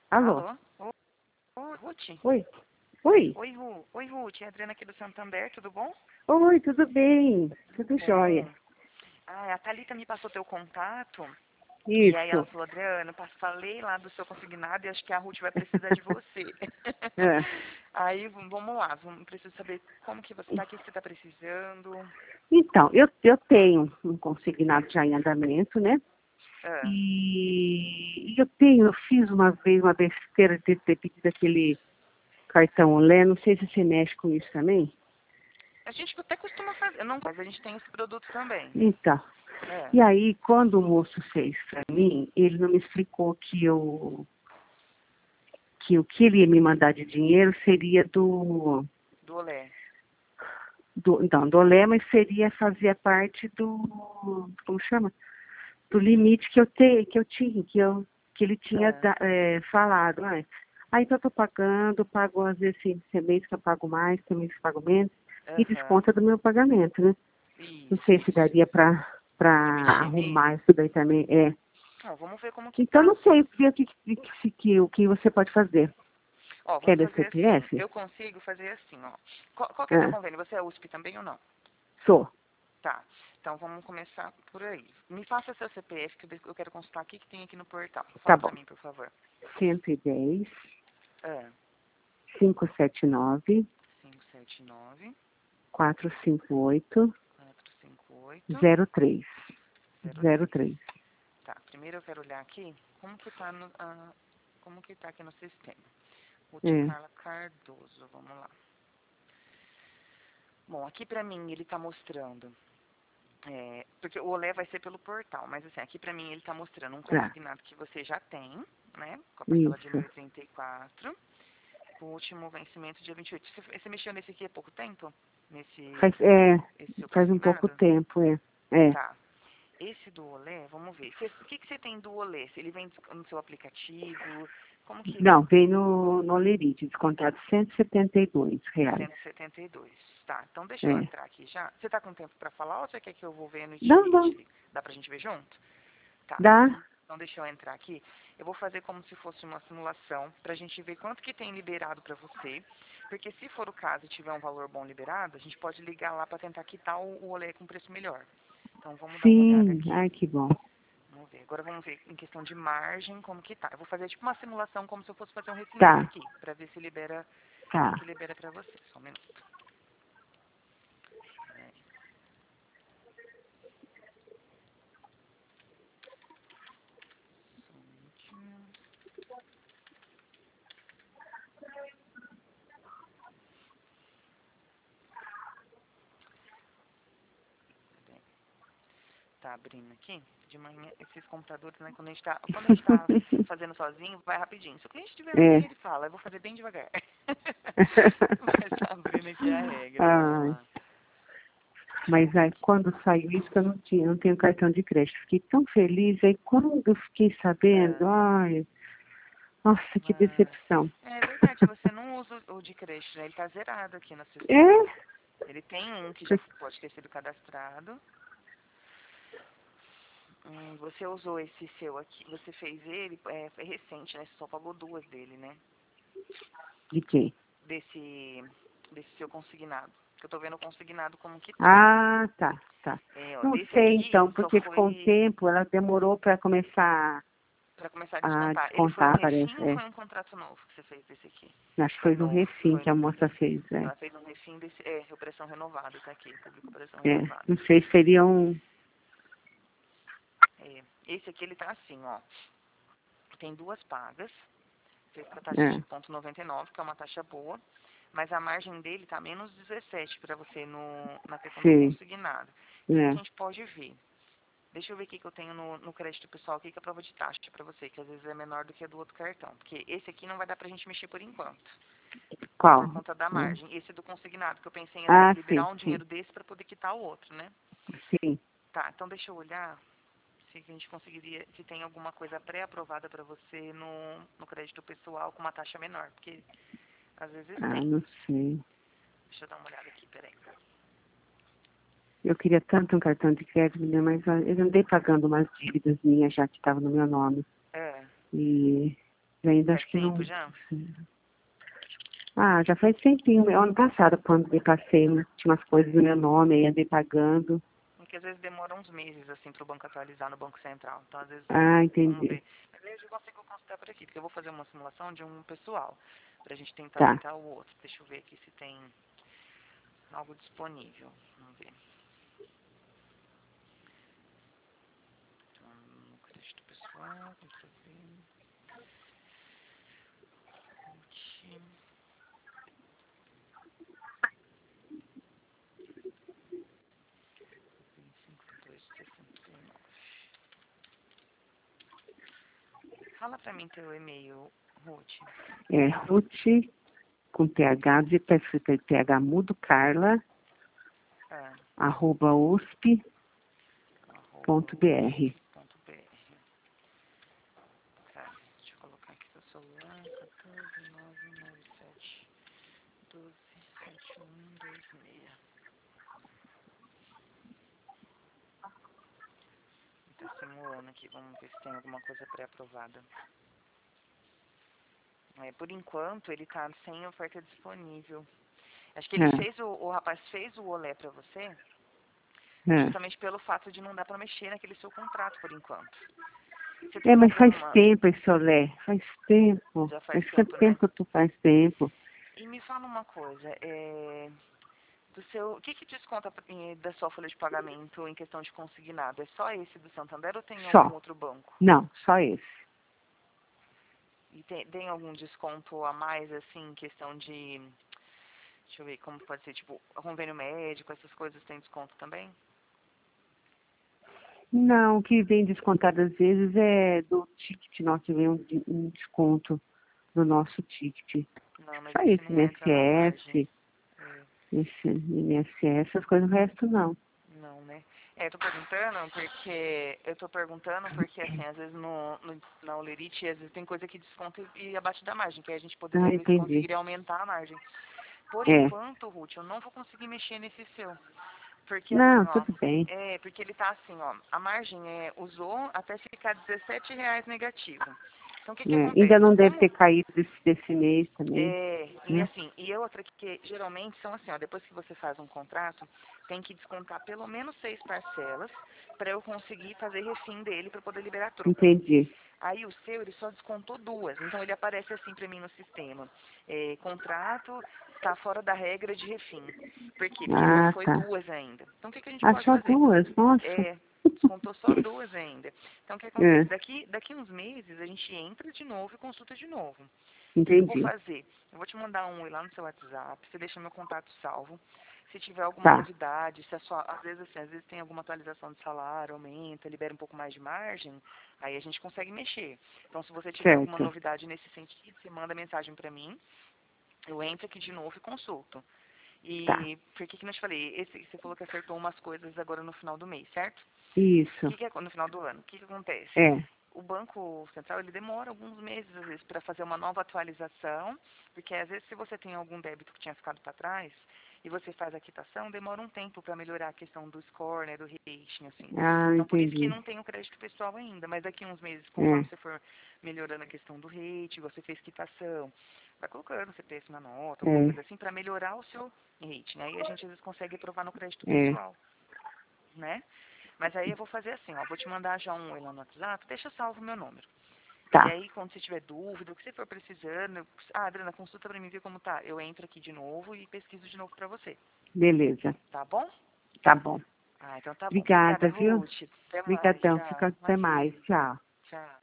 Alô? Alô? Oi, Ruth? Oi? Oi? Oi, Ruth. É a Adriana aqui do Santander, tudo bom? Oi, tudo bem? Tudo jóia. Bom. Ah, a Thalita me passou teu contato. E aí ela Isso. falou, Adriana, falei lá do seu consignado e acho que a Ruth vai precisar de você. É. Aí, vamos lá. Preciso saber como que você tá, o que você tá precisando. Então, eu tenho um consignado já em andamento, né? Ah, E eu fiz uma vez uma besteira de ter pedido aquele cartão Olé, não sei se você mexe com isso também. a gente até costuma fazer, não, mas a gente tem esse produto também. Então, É, e aí, quando o moço fez para mim, ele não me explicou que o que ele ia me mandar de dinheiro seria do Olé. do Olé, mas fazia parte como chama? Do limite que eu tinha, que ele tinha Ah, falado antes. Aí então eu estou pagando, pago às vezes tem mês que eu pago mais, tem mês que eu pago menos, e aham. desconta do meu pagamento, né? Não Isso, sei se isso. daria para Substituir arrumar isso? isso daí também. É. Ah, vamos ver como que Então tá. não sei ver o que você pode fazer. Ó, Quer vamos da fazer assim. CPF? Eu consigo fazer assim, ó. Qual que é teu Ah, convênio? Você é USP também ou não? sou. Tá. Então vamos começar por aí. Me faça seu CPF que eu quero consultar o que tem aqui no portal. Tá Fala pra bom. mim, por favor. 110 Ah, 579 579 458 458 03. 03. 03. Tá. Primeiro eu quero olhar aqui como que tá como que tá aqui no sistema. Ruth É. Carla Cardoso, vamos lá. Bom, aqui pra mim ele tá mostrando. Porque o Olé vai ser pelo portal, mas assim, aqui pra mim ele tá mostrando um Tá. consignado que você já tem, né? Com a parcela de Isso. 1.034, o último vencimento dia 28. Você mexeu nesse aqui há pouco tempo? Faz, Esse seu faz um pouco consignado? tempo, é. É. Tá. Esse do Olé, vamos ver. O que você tem do Olé? Se ele vem no seu aplicativo? Como que Não, vem no Lerite, descontado R$ 172. 172. Tá, então deixa eu É. entrar aqui já. Você tá com tempo pra falar ou você quer que eu vou vendo Não, e não. te ligo? Dá pra gente ver junto? Tá, Dá. então deixa eu entrar aqui. Eu vou fazer como se fosse uma simulação pra gente ver quanto que tem liberado pra você. Porque se for o caso e tiver um valor bom liberado, a gente pode ligar lá pra tentar quitar o Olé com preço melhor. Então vamos dar uma olhada Sim. aqui. Ai, que bom. Vamos ver. Agora vamos ver em questão de margem como que tá. Eu vou fazer tipo uma simulação como se eu fosse fazer um refinancing Tá. aqui, pra ver se libera, o que Tá. que libera pra você. Só um minuto. Peraí. Só um minutinho. Peraí. Tá abrindo aqui. De manhã, esses computadores, né, quando a gente tá fazendo sozinho, vai rapidinho. Se o cliente estiver na linha, É. ele fala, eu vou fazer bem devagar. Mas tá abrindo aqui a regra, vamos Ai. lá. Mas aí, quando saiu isso, que eu não tenho cartão de crédito. Fiquei tão feliz. Aí, quando eu fiquei sabendo, Ah, ai, nossa, que ah, decepção. é verdade, você não usa o de crédito, né? Ele tá zerado aqui no sistema. É? Ele tem um que já pode ter sido cadastrado. Você usou esse seu aqui, você fez ele, foi recente, né? Você só pagou duas dele, né? De quê? Desse, desse seu consignado. Que eu tô vendo o consignado como que tá. Ah, tá, tá. Ó, Não desse sei, aqui então, só porque ficou um foi tempo, ela demorou para começar pra começar a a descontar. Ele foi um descontar, parece. refim ou É. foi um contrato novo que você fez desse aqui? Acho que Foi foi no novo, Refim foi que a novo. moça fez, Ela fez um refim desse, operação renovada, tá aqui, publicou operação é. renovada. Não sei se seria um... Esse aqui ele tá assim, ó. Tem duas pagas. Fez com a taxa de É, 0,99, que é uma taxa boa, mas a margem dele está menos 17 para você na questão do sim, consignado. O que, que é. a gente pode ver? Deixa eu ver o que, que eu tenho no crédito pessoal aqui, que é a prova de taxa para você, que às vezes é menor do que a do outro cartão. Porque esse aqui não vai dar pra gente mexer por enquanto, por Qual? conta da É. margem. Esse é do consignado, que eu pensei em Ah, liberar sim, um sim, dinheiro desse para poder quitar o outro, né? sim. Tá, então deixa eu olhar se a gente conseguiria, se tem alguma coisa pré-aprovada para você no crédito pessoal com uma taxa menor, porque às vezes Ah, tem. não sei. Deixa eu dar uma olhada aqui, peraí. Eu queria tanto um cartão de crédito, né, mas eu andei pagando umas dívidas minhas já que estavam no meu nome. É, E Ainda Faz acho que tempo não... já? Ah, já faz tempinho. Ano passado, quando eu passei, né, tinha umas coisas no meu nome, aí andei pagando. Porque às vezes demora uns meses, assim, para o banco atualizar no Banco Central. Então, às vezes, Ah, vamos entendi. ver. Mas aí eu já consigo consultar por aqui, porque eu vou fazer uma simulação de um pessoal, pra gente tentar Tá. habilitar o outro. Deixa eu ver aqui se tem algo disponível. Vamos ver. Então, crédito pessoal, Ctrl V. Root, 25269. Fala pra mim teu e-mail, Ruth. É Ruth, com TH, tá escrito aí, TH mudo, Carla, Ah, @usp.br. arroba usp.br. Tá, deixa eu colocar aqui seu celular, 14997127126. Tá simulando aqui, vamos ver se tem alguma coisa pré-aprovada. Por enquanto, ele tá sem oferta disponível. Acho que ele É, fez, o rapaz fez o olé pra você, é. justamente pelo fato de não dar pra mexer naquele seu contrato por enquanto. Você É, tem mas faz alguma... tempo esse olé, faz tempo. Já faz Faz quanto tempo, né? tempo tu faz tempo? E me fala uma coisa, do seu, o que que desconta da sua folha de pagamento em questão de consignado? É só esse do Santander ou tem algum Só. outro banco? Não, só esse. E tem algum desconto a mais, assim, em questão de, deixa eu ver, como pode ser, tipo, convênio médico, essas coisas tem desconto também? Não, o que vem descontado às vezes é do ticket nosso, vem um desconto do nosso ticket. Não, mas Só esse esse, não entra na margem. INSS, É, esse INSS, essas coisas, o resto não. não, né? Eu tô perguntando porque, assim, às vezes na Olerite, às vezes tem coisa que desconta e abate da margem, que aí a gente Ah, poderia ver se entendi. conseguiria aumentar a margem. Por É. enquanto, Ruth, eu não vou conseguir mexer nesse seu. Porque assim, Não, ó, tudo bem. porque ele tá assim, ó, a margem usou até ficar R$ 17 negativo. Então o que que É, ainda acontece? não deve Como ter caído desse mês também, e né? assim, e outra que geralmente são assim, ó, depois que você faz um contrato, tem que descontar pelo menos 6 parcelas para eu conseguir fazer refim dele para poder liberar a troca. Entendi. Aí o seu, ele só descontou 2. Então ele aparece assim para mim no sistema. Contrato está fora da regra de refim. Por quê? Porque só Ah, foi tá. 2 ainda. Então o que que a gente Ah, pode só fazer? 2? Nossa. Descontou só 2 ainda. Então o que acontece? É, Daqui uns meses a gente entra de novo e consulta de novo. O que que eu vou entendi. fazer? Eu vou te mandar um oi lá no seu WhatsApp, você deixa meu contato salvo. Se tiver alguma Tá, novidade, se a sua, às vezes assim, às vezes tem alguma atualização de salário, aumenta, libera um pouco mais de margem, aí a gente consegue mexer. Então, se você tiver alguma certo. novidade nesse sentido, você manda mensagem para mim, eu entro aqui de novo e consulto. Tá. E por que que não te falei? Você falou que acertou umas coisas agora no final do mês, certo? O Isso. que que é no final do ano? O que que acontece? É, O Banco Central, ele demora alguns meses, às vezes, para fazer uma nova atualização, porque, às vezes, se você tem algum débito que tinha ficado para trás, e você faz a quitação, demora um tempo para melhorar a questão do score, né, do rating, assim. ah, Então, por isso que entendi. não tem o crédito pessoal ainda, mas daqui uns meses, conforme É, você for melhorando a questão do rating, você fez quitação, vai colocando CPF na nota, alguma é, coisa assim, para melhorar o seu rating. Aí a gente, às vezes, consegue aprovar no crédito é. pessoal, né? Mas aí eu vou fazer assim, ó, vou te mandar já um oi lá no WhatsApp, deixa salvo o meu número. E Tá, aí, quando você tiver dúvida, o que você for precisando, Adriana, consulta pra mim ver como tá. Eu entro aqui de novo e pesquiso de novo pra você. beleza. Tá bom? Tá bom. Ah, então tá bom. Obrigada, Obrigada, viu? Ruth. Até mais. Obrigadão. Tchau. Fica até mais. Imagina. Tchau. Tchau.